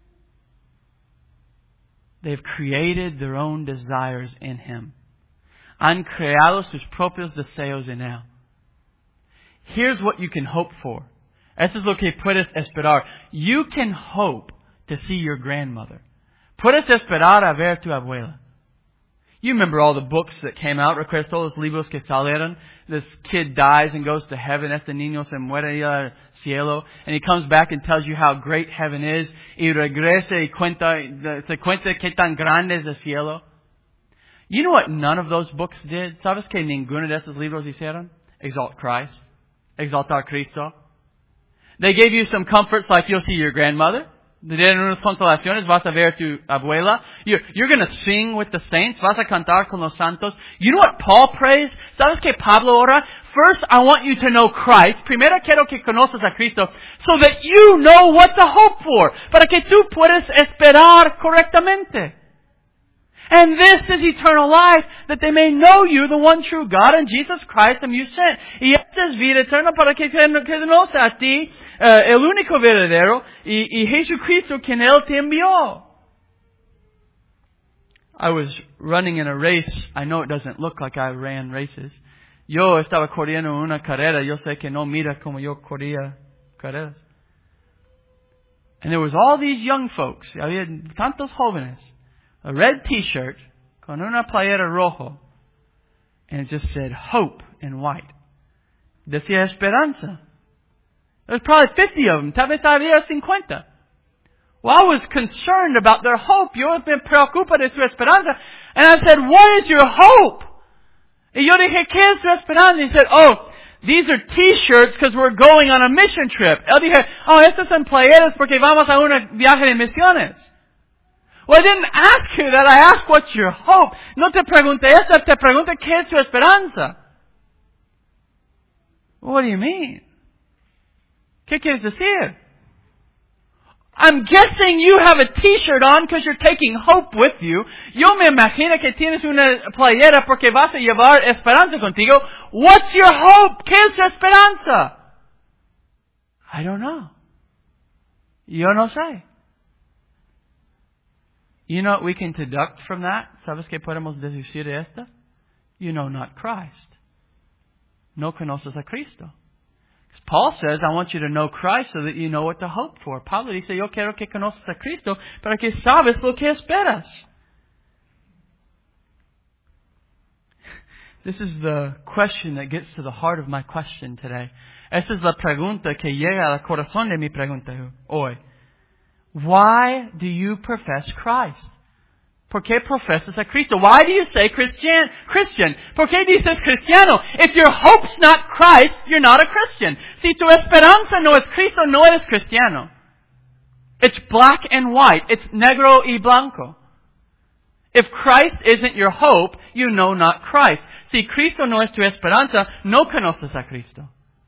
They've created their own desires in Him. Han creado sus propios deseos en Él. Here's what you can hope for. Eso es lo que puedes esperar. You can hope to see your grandmother. Puedes esperar a ver tu abuela. You remember all the books that came out. ¿Recuerdas todos los libros que salieron? This kid dies and goes to heaven. Este niño se muere al cielo. And he comes back and tells you how great heaven is. Y regresa y cuenta, se cuenta qué tan grande es el cielo. You know what none of those books did? ¿Sabes que ninguno de esos libros hicieron? Exalt Christ. Exaltar a Cristo. They gave you some comforts like you'll see your grandmother. Te dieron unas consolaciones, vas a ver tu abuela. You're, you're going to sing with the saints. Vas a cantar con los santos. You know what Paul prays? ¿Sabes que Pablo ora? First, I want you to know Christ. Primero quiero que conozcas a Cristo. So that you know what to hope for. Para que tú puedas esperar correctamente. And this is eternal life, that they may know you, the one true God, and Jesus Christ whom you sent. Y esta es vida eterna para que conozca a ti, uh, el único verdadero, y, y Jesucristo quien Él te envió. I was running in a race. I know it doesn't look like I ran races. Yo estaba corriendo una carrera. Yo sé que no mira como yo corría carreras. And there was all these young folks. Había tantos jóvenes. A red t-shirt con una playera rojo. And it just said hope in white. Decía esperanza. There was probably fifty of them. Tal vez había cincuenta. Well, I was concerned about their hope. Yo me preocupa de su esperanza. And I said, what is your hope? Y yo dije, ¿qué es tu esperanza? He said, oh, these are t-shirts because we're going on a mission trip. Él dije, oh, estas son playeras porque vamos a un viaje de misiones. Well, I didn't ask you that. I asked, what's your hope? No te pregunté eso. Te pregunté, ¿qué es tu esperanza? What do you mean? ¿Qué quieres decir? I'm guessing you have a t-shirt on because you're taking hope with you. Yo me imagino que tienes una playera porque vas a llevar esperanza contigo. What's your hope? ¿Qué es tu esperanza? I don't know. Yo no sé. You know what we can deduct from that? ¿Sabes qué podemos deducir de esta? You know not Christ. No conoces a Cristo. Paul says, I want you to know Christ so that you know what to hope for. Pablo dice, yo quiero que conoces a Cristo para que sabes lo que esperas. This is the question that gets to the heart of my question today. Esa es la pregunta que llega al corazón de mi pregunta hoy. Why do you profess Christ? ¿Por qué profesas a Cristo? Why do you say Christian? Christian? ¿Por qué dices cristiano? If your hope's not Christ, you're not a Christian. Si tu esperanza no es Cristo, no eres cristiano. It's black and white. It's negro y blanco. If Christ isn't your hope, you know not Christ. Si Cristo no es tu esperanza, no conoces a Cristo.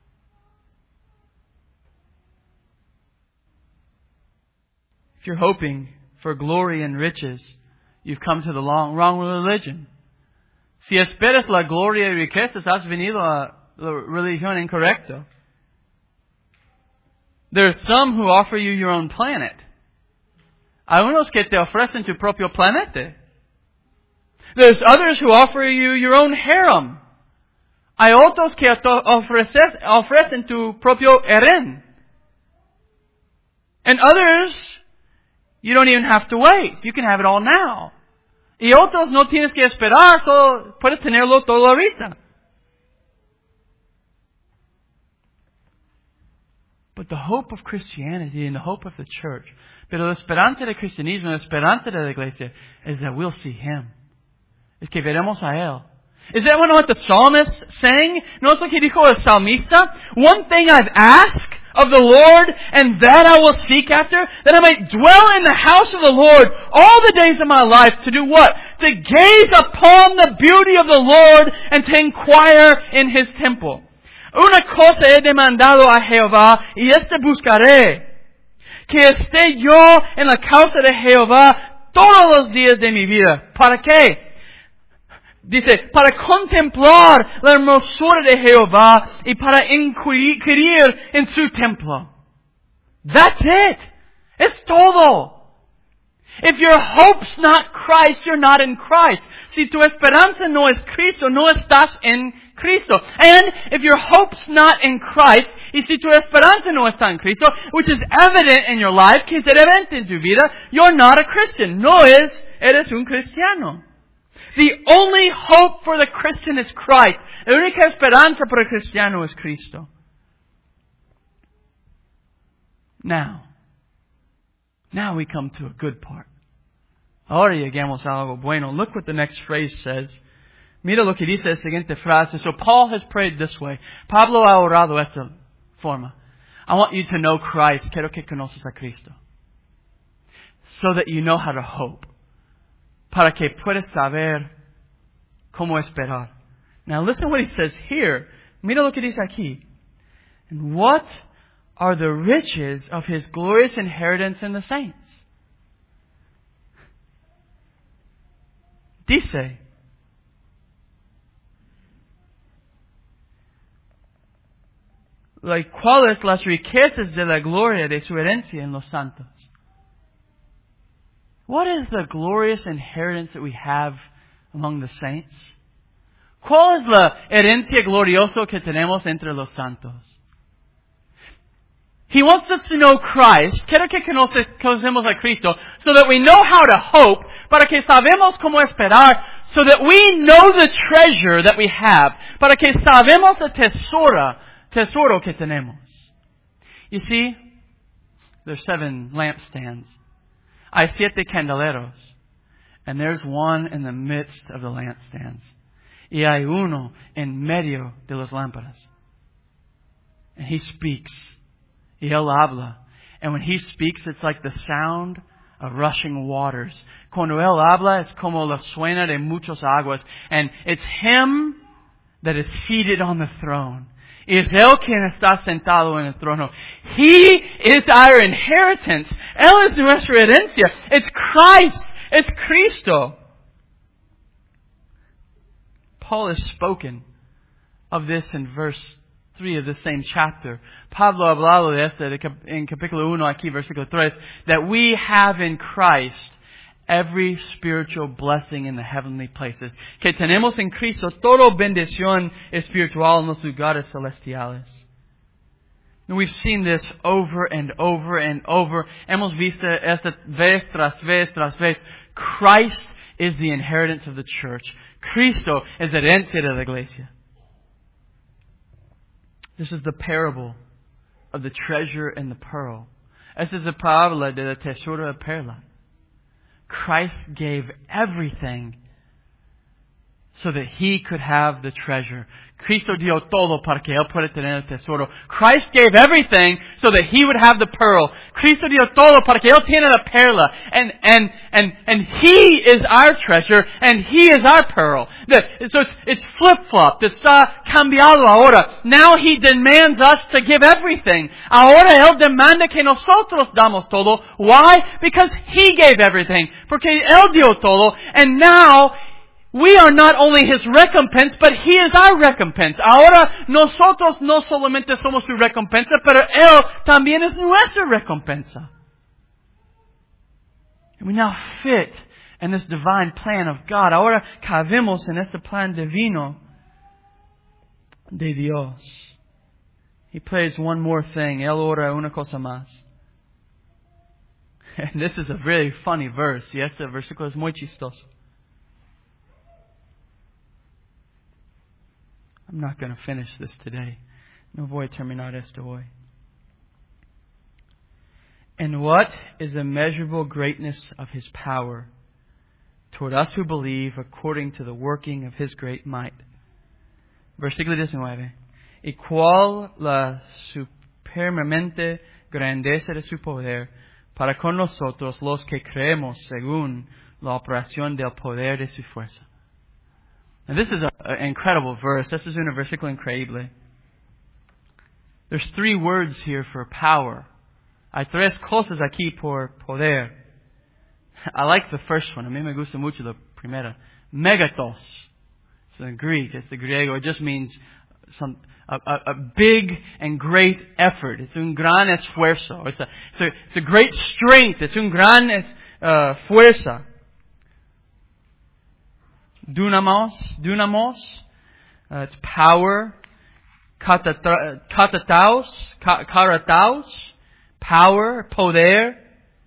If you're hoping for glory and riches, you've come to the long, wrong religion. Si esperas la gloria y riquezas, has venido a la religión incorrecta. There are some who offer you your own planet. Hay unos que te ofrecen tu propio planeta. There's others who offer you your own harem. Hay otros que te ofrecen, ofrecen tu propio harem. And others, you don't even have to wait. You can have it all now. Y otros no tienes que esperar, solo puedes tenerlo todo ahorita. But the hope of Christianity and the hope of the church, pero la esperanza del cristianismo, la esperanza de la iglesia, is that we'll see Him. Es que veremos a Él. Is that what the psalmist sang? ¿No es lo que dijo el salmista? One thing I've asked of the Lord, and that I will seek after, that I might dwell in the house of the Lord all the days of my life. To do what? To gaze upon the beauty of the Lord and to inquire in His temple. Una cosa he demandado a Jehová, y este buscaré, que esté yo en la causa de Jehová todos los días de mi vida. ¿Para qué? Dice, para contemplar la hermosura de Jehová y para inquirir en su templo. That's it. Es todo. If your hope's not Christ, you're not in Christ. Si tu esperanza no es Cristo, no estás en Cristo. And if your hope's not in Christ, y si tu esperanza no está en Cristo, which is evident in your life, que es evidente en tu vida, you're not a Christian. No es, eres un cristiano. The only hope for the Christian is Christ. La única esperanza para el cristiano es Cristo. Now, now we come to a good part. Ahora llegamos a algo bueno. Look what the next phrase says. Mira lo que dice la siguiente frase. So Paul has prayed this way. Pablo ha orado de esta forma. I want you to know Christ. Quiero que conoces a Cristo. So that you know how to hope. Para que puedas saber cómo esperar. Now listen what he says here. Mira lo que dice aquí. And what are the riches of His glorious inheritance in the saints? Dice, like, ¿cuáles las riquezas de la gloria de su herencia en los santos? What is the glorious inheritance that we have among the saints? ¿Cuál es la herencia gloriosa que tenemos entre los santos? He wants us to know Christ. Quiero que conocemos a Cristo so that we know how to hope, para que sabemos cómo esperar, so that we know the treasure that we have, para que sabemos el tesoro, tesoro que tenemos. You see, there's seven lampstands. Hay siete candeleros. And there's one in the midst of the lampstands. Y hay uno en medio de las lámparas. And He speaks. Y Él habla. And when He speaks, it's like the sound of rushing waters. Cuando Él habla, es como la suena de muchas aguas. And it's Him that is seated on the throne. Y es Él quien está sentado en el trono. He is our inheritance. Él es nuestra herencia. It's Christ. It's Cristo. Paul has spoken of this in verse three of the same chapter. Pablo ha hablado de esto en capítulo uno, aquí versículo tres, that we have in Christ every spiritual blessing in the heavenly places. Que tenemos en Cristo toda bendición espiritual en los lugares celestiales. And we've seen this over and over and over. Hemos visto esta vez tras vez tras vez. Christ is the inheritance of the church. Cristo es la herencia de la iglesia. This is the parable of the treasure and the pearl. Esta es la parábola de la tesoro de perla. Christ gave everything so that He could have the treasure. Cristo dio todo para que Él pueda tener el tesoro. Christ gave everything so that He would have the pearl. Cristo dio todo para que Él tiene la perla. And, and, and, and He is our treasure and He is our pearl. So it's, it's flip-flopped. Está cambiado ahora. Now He demands us to give everything. Ahora Él demanda que nosotros damos todo. Why? Because He gave everything. Porque Él dio todo. And now we are not only His recompense, but He is our recompense. Ahora nosotros no solamente somos su recompensa, pero Él también es nuestra recompensa. And we now fit in this divine plan of God. Ahora cabemos en este plan divino de Dios. He plays one more thing. Él ora una cosa más. And this is a really funny verse. Y este versículo es muy chistoso. I'm not going to finish this today. No voy a terminar esto hoy. And what is the immeasurable greatness of His power toward us who believe according to the working of His great might. Versículo diecinueve. Y cuál la supremamente grandeza de su poder para con nosotros los que creemos según la operación del poder de su fuerza. Now this is an incredible verse. This is un versículo increíble. There's three words here for power. Hay tres cosas aquí por poder. I like the first one. A mí me gusta mucho la primera. Megatos. It's in Greek. It's the Griego. It just means some a, a, a big and great effort. It's un gran esfuerzo. It's a, it's a, it's a great strength. It's un gran uh, fuerza. Dunamos. Dunamos. Uh, it's power. Katataos. Karataos. Power. Poder.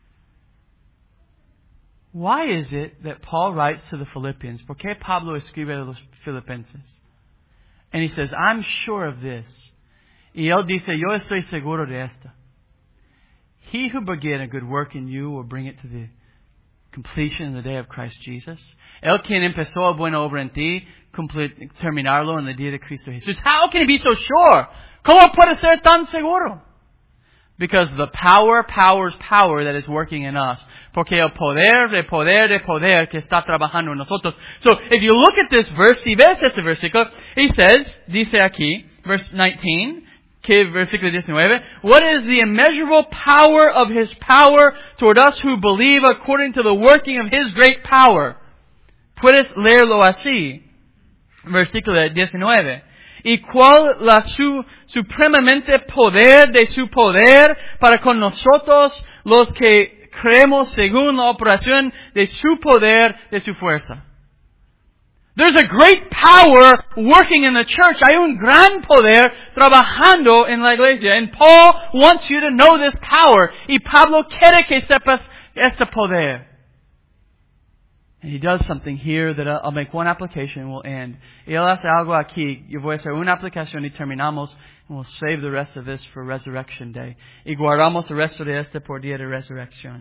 Why is it that Paul writes to the Philippians? ¿Por qué Pablo escribe a los filipenses? And he says, I'm sure of this. Y él dice, yo estoy seguro de esta. He who began a good work in you will bring it to the completion in the day of Christ Jesus. El quien empezó a buena obra en ti, terminarlo en el día de Cristo Jesús. How can he be so sure? ¿Cómo puede ser tan seguro? Because the power, powers, power that is working in us. Porque el poder, de poder, de poder que está trabajando en nosotros. So, if you look at this verse, si ves este versículo, he says, dice aquí, verse nineteen, que versículo diecinueve, what is the immeasurable power of His power toward us who believe according to the working of His great power? Puedes leerlo así. Versículo diecinueve. Y cuál la su, supremamente poder de su poder para con nosotros los que creemos según la operación de su poder, de su fuerza. There's a great power working in the church. Hay un gran poder trabajando en la iglesia. And Paul wants you to know this power. Y Pablo quiere que sepas este poder. And he does something here that I'll make one application and we'll end. Y él hace algo aquí. Yo voy a hacer una aplicación y terminamos. And we'll save the rest of this for Resurrection Day. Y guardamos el resto de este por día de resurrección.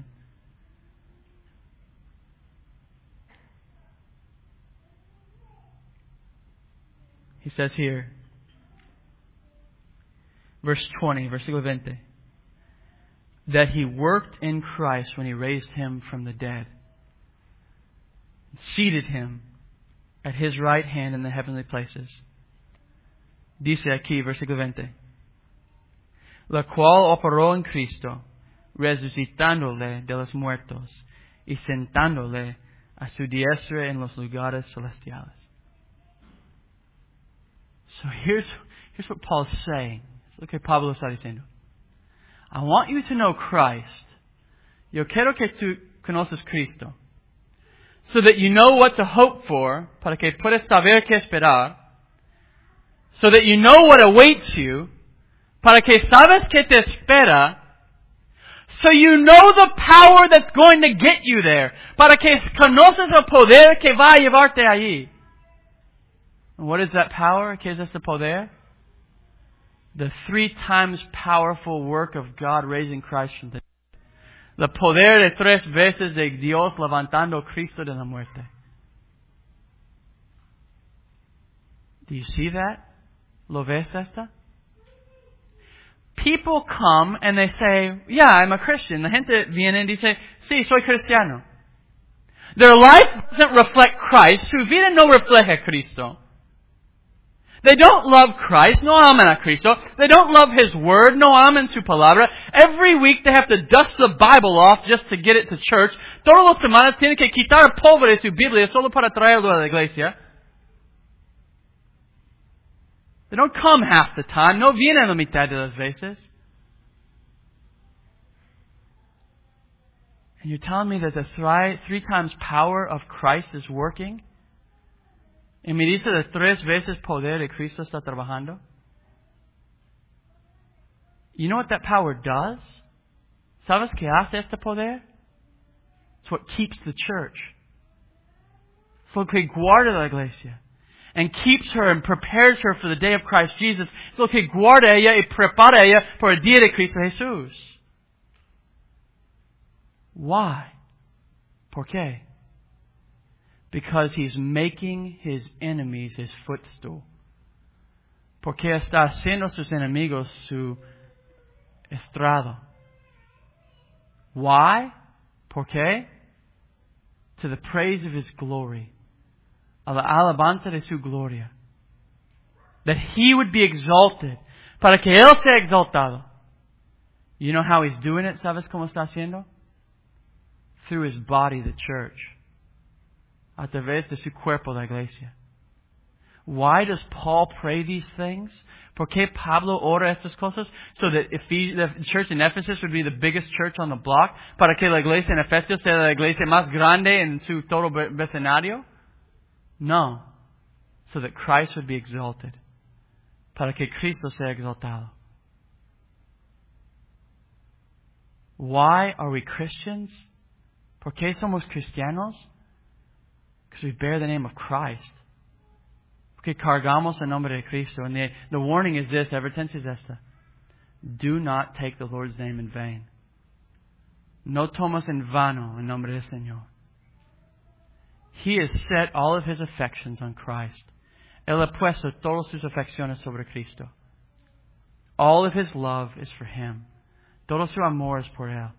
He says here, verse twenty, versículo veinte, that He worked in Christ when He raised Him from the dead, seated Him at His right hand in the heavenly places. Dice aquí, versículo veinte, la cual operó en Cristo, resucitándole de los muertos y sentándole a su diestra en los lugares celestiales. So here's, here's what Paul's saying. Look at Pablo está diciendo. I want you to know Christ. Yo quiero que tú conoces Cristo. So that you know what to hope for, para que puedas saber qué esperar. So that you know what awaits you, para que sabes qué te espera. So you know the power that's going to get you there, para que conoces el poder que va a llevarte allí. And what is that power? ¿Qué es ese poder? The three times powerful work of God raising Christ from the dead. The poder de tres veces de Dios levantando a Cristo de la muerte. Do you see that? ¿Lo ves esta? People come and they say, yeah, I'm a Christian. La gente viene y dice, sí, soy cristiano. Their life doesn't reflect Christ. Su vida no refleja a Cristo. They don't love Christ, no aman a Cristo. They don't love His Word, no aman su palabra. Every week they have to dust the Bible off just to get it to church. Todas las semanas tienen que quitar polvo de su Biblia solo para traerlo a la iglesia. They don't come half the time. No vienen la mitad de las veces. And you're telling me that the three, three times power of Christ is working? Y me dice de tres veces poder de Cristo está trabajando. You know what that power does? ¿Sabes qué hace este poder? It's what keeps the church. Es lo que guarda la iglesia. And keeps her and prepares her for the day of Christ Jesus. Es lo que guarda ella y prepara ella por el día de Cristo Jesús. Why? ¿Por qué? Because He's making His enemies His footstool. Porque está haciendo sus enemigos su estrado. Why? ¿Por qué? To the praise of His glory. A la alabanza de su gloria. That He would be exalted. Para que Él sea exaltado. You know how He's doing it? ¿Sabes cómo está haciendo? Through His body, the church. A través de su cuerpo, la iglesia. Why does Paul pray these things? ¿Por qué Pablo ora estas cosas? So that if he, the church in Ephesus would be the biggest church on the block. Para que la iglesia en Efesios sea la iglesia más grande en su todo vecindario? No. So that Christ would be exalted. Para que Cristo sea exaltado. Why are we Christians? ¿Por qué somos cristianos? Because we bear the name of Christ. Porque cargamos el nombre de Cristo. And the, the warning is this, advertencia es esta. Do not take the Lord's name in vain. No tomas en vano el nombre del Señor. He has set all of His affections on Christ. Él ha puesto todas sus afecciones sobre Cristo. All of His love is for Him. Todo su amor es por Él.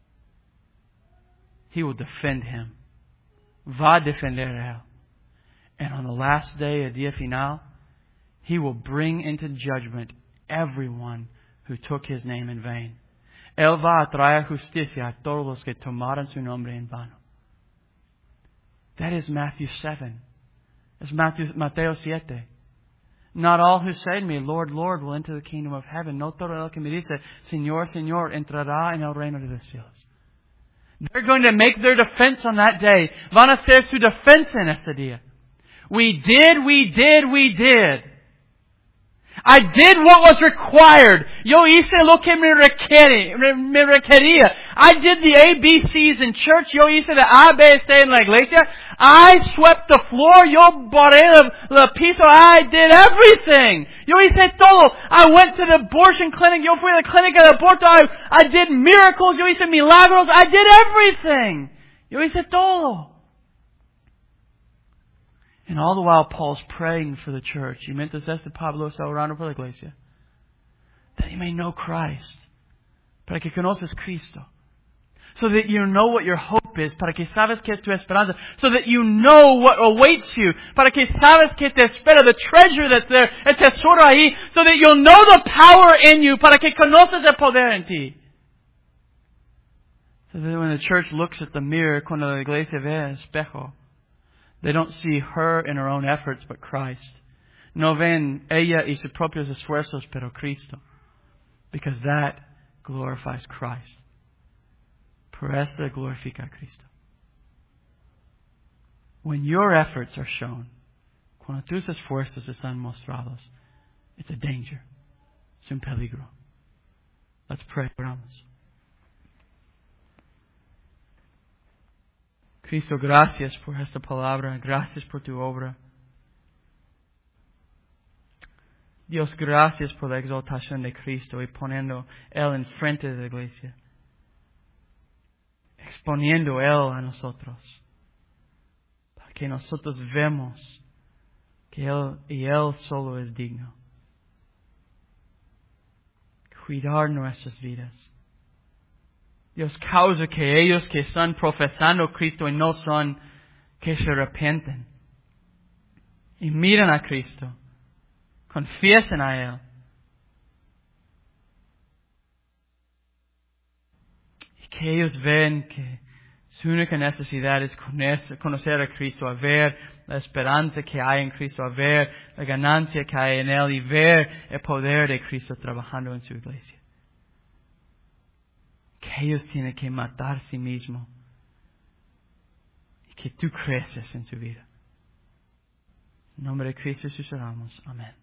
He will defend Him. Va a defender a Él. And on the last day, el día final, He will bring into judgment everyone who took His name in vain. Él va a traer justicia a todos los que tomaron su nombre en vano. That is Matthew seven. It's Matthew, Mateo siete. Not all who say to me, Lord, Lord, will enter the kingdom of heaven. No todo el que me dice, Señor, Señor, entrará en el reino de los cielos. They're going to make their defense on that day. Van a hacer su defensa en ese día. We did, we did, we did. I did what was required. Yo hice lo que me requería. Me requería. I did the A B Cs in church. Yo hice the A B C en la iglesia. I swept the floor. Yo barré el, el piso. I did everything. Yo hice todo. I went to the abortion clinic. Yo fui a la clínica de aborto. I, I did miracles. Yo hice milagros. I did everything. Yo hice todo. And all the while, Paul's praying for the church. Y mientras este Pablo está orando por la iglesia. That you may know Christ. Para que conoces Cristo. So that you know what your hope is. Para que sabes que es tu esperanza. So that you know what awaits you. Para que sabes que te espera. The treasure that's there. El tesoro ahí. So that you'll know the power in you. Para que conoces el poder en ti. So that when the church looks at the mirror, cuando la iglesia ve el espejo, they don't see her in her own efforts, but Christ. No ven ella y sus propios esfuerzos, pero Cristo. Because that glorifies Christ. Por esto glorifica a Cristo. When your efforts are shown, cuando tus esfuerzos están mostrados, it's a danger. Es un peligro. Let's pray. Oramos. Cristo, gracias por esta palabra. Gracias por tu obra. Dios, gracias por la exaltación de Cristo y poniendo Él enfrente de la iglesia. Exponiendo Él a nosotros. Para que nosotros vemos que Él y Él solo es digno. Cuidar nuestras vidas. Dios, causa que ellos que están profesando Cristo y no son, que se arrepienten. Y miran a Cristo. Confiesen a Él. Y que ellos ven que su única necesidad es conocer a Cristo, a ver la esperanza que hay en Cristo, a ver la ganancia que hay en Él y ver el poder de Cristo trabajando en su iglesia. Que ellos tienen que matar a sí mismos y que tú creces en su vida. En nombre de Cristo Jesús oramos. Amén.